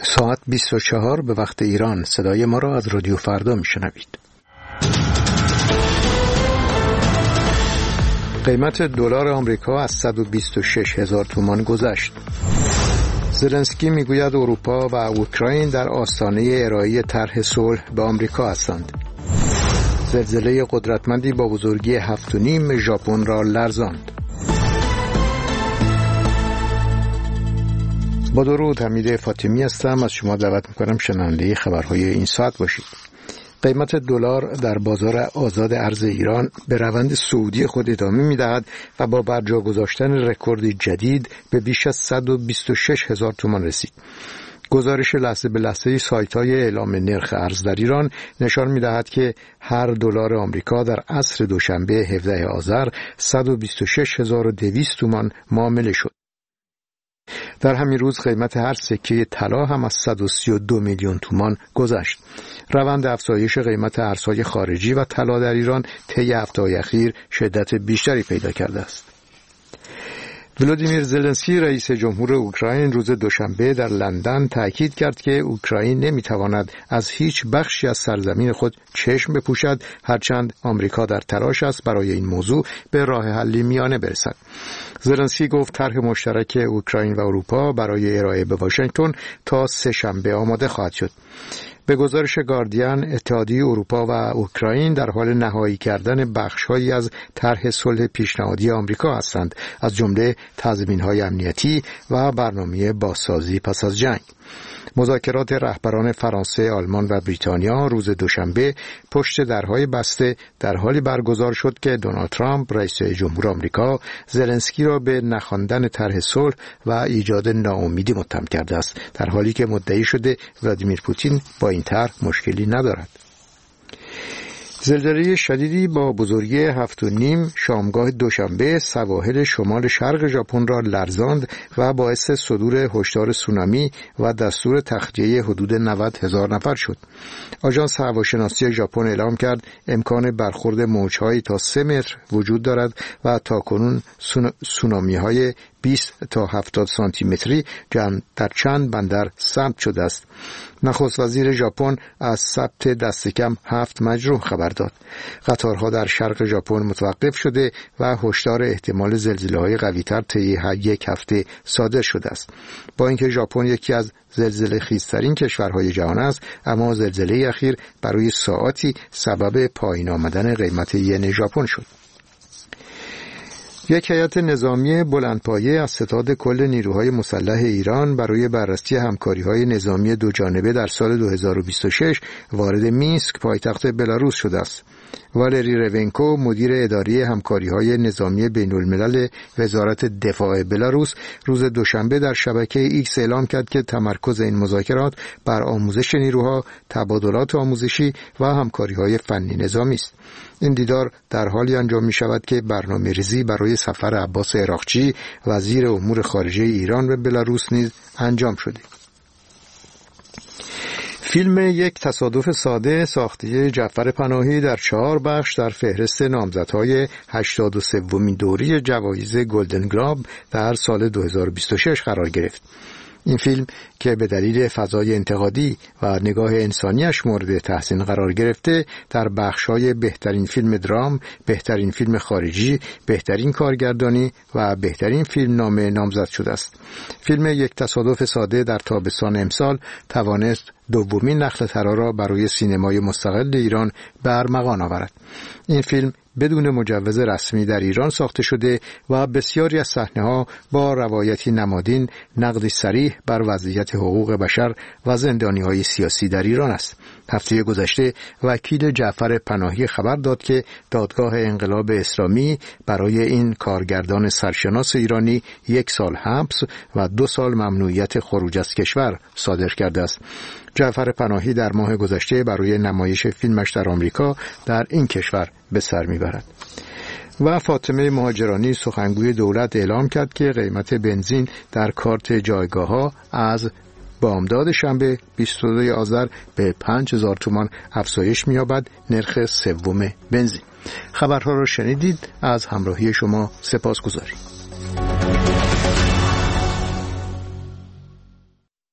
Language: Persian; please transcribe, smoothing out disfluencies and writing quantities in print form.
ساعت 24 به وقت ایران. صدای ما را از رادیو فردا میشنوید. قیمت دلار آمریکا از 126,000 تومان گذشت. زلنسکی میگوید اروپا و اوکراین در آستانه ارائه طرح صلح به آمریکا هستند. زلزله قدرتمندی با بزرگی 7.5 ژاپن را لرزاند. با درود، حمید فاطمی هستم. از شما دعوت میکنم شنونده خبرهای این ساعت باشید. قیمت دلار در بازار آزاد ارز ایران به روند صعودی خود ادامه می‌دهد و با برجا گذاشتن رکورد جدید به بیش از 126,000 تومان رسید. گزارش لحظه به لحظه سایت‌های اعلام نرخ ارز در ایران نشان می‌دهد که هر دلار آمریکا در عصر دوشنبه 17 آذر 126,200 تومان معامله شد. در همین روز قیمت هر سکه طلا هم از 132 میلیون تومان گذشت. روند افزایش قیمت ارزهای خارجی و طلا در ایران طی هفته‌های اخیر شدت بیشتری پیدا کرده است. ولادیمیر زلنسکی رئیس جمهور اوکراین روز دوشنبه در لندن تاکید کرد که اوکراین نمیتواند از هیچ بخشی از سرزمین خود چشم بپوشد، هرچند آمریکا در تلاش است برای این موضوع به راه حلی میانه برسد. زلنسکی گفت طرح مشترک اوکراین و اروپا برای ارائه به واشنگتن تا سه‌شنبه آماده خواهد شد. به گزارش گاردین، اتحادیه اروپا و اوکراین در حال نهایی کردن بخش‌هایی از طرح صلح پیشنهادی آمریکا هستند، از جمله تضمین‌های امنیتی و برنامه بازسازی پس از جنگ. مذاکرات رهبران فرانسه، آلمان و بریتانیا روز دوشنبه پشت درهای بسته در حالی برگزار شد که دونالد ترامپ رئیس جمهور آمریکا زلنسکی را به نخواندن طرح صلح و ایجاد ناامیدی متهم کرده است، در حالی که مدعی شده ولادیمیر پوتین با این طرح مشکلی ندارد. زلزله شدیدی با بزرگی 7.5 شامگاه دوشنبه سواحل شمال شرق ژاپن را لرزاند و باعث صدور هشدار سونامی و دستور تخلیه حدود 90,000 نفر شد. آژانس هواشناسی ژاپن اعلام کرد امکان برخورد موج‌هایی تا 3 متر وجود دارد و تاکنون سونامی‌های 20 تا 70 سانتی متری در چند بندر ثبت شده است. نخست وزیر ژاپن از ثبت دست کم 7 مجروح خبر داد. قطارها در شرق ژاپن متوقف شده و هشدار احتمال زلزله‌های قوی‌تر طی یک هفته صادر شده است. با اینکه ژاپن یکی از زلزله خیزترین کشورهای جهان است، اما زلزله اخیر برای ساعاتی سبب پایین آمدن قیمت ین ژاپن شد. یک هیئت نظامی بلندپایه از ستاد کل نیروهای مسلح ایران برای بررسی همکاری‌های نظامی دوجانبه در سال 2026 وارد مینسک پایتخت بلاروس شده است. والری رونکو، مدیر اداری همکاری‌های نظامی بین‌الملل وزارت دفاع بلاروس، روز دوشنبه در شبکه ایکس اعلام کرد که تمرکز این مذاکرات بر آموزش نیروها، تبادلات آموزشی و همکاری‌های فنی نظامی است. این دیدار در حالی انجام می شود که برنامه‌ریزی برای سفر عباس عراقچی، وزیر امور خارجه ایران به بلاروس نیز انجام شده. فیلم یک تصادف ساده ساخته جعفر پناهی در 4 بخش در فهرست نامزدهای 83مین دوره جوایز گلدن گلوب در سال 2026 قرار گرفت. این فیلم که به دلیل فضای انتقادی و نگاه انسانیش مورد تحسین قرار گرفته، در بخش‌های بهترین فیلم درام، بهترین فیلم خارجی، بهترین کارگردانی و بهترین فیلم نامه نامزد شده است. فیلم یک تصادف ساده در تابستان امسال توانست دومین نخل طلا را برای سینمای مستقل ایران به ارمغان آورد. این فیلم بدون مجوز رسمی در ایران ساخته شده و بسیاری از صحنه‌ها با روایتی نمادین نقدی صریح بر وضعیت حقوق بشر و زندانی‌های سیاسی در ایران است. هفته گذشته وکیل جعفر پناهی خبر داد که دادگاه انقلاب اسلامی برای این کارگردان سرشناس ایرانی 1 سال حبس و 2 سال ممنوعیت خروج از کشور صادر کرده است. جعفر پناهی در ماه گذشته برای نمایش فیلمش در آمریکا در این کشور به سر میبرد. و فاطمه مهاجرانی سخنگوی دولت اعلام کرد که قیمت بنزین در کارت جایگاه‌ها از بامداد شنبه 22 آذر به 5,000 تومان افزایش می‌یابد. نرخ سوم بنزین. خبرها را شنیدید. از همراهی شما سپاسگزاریم.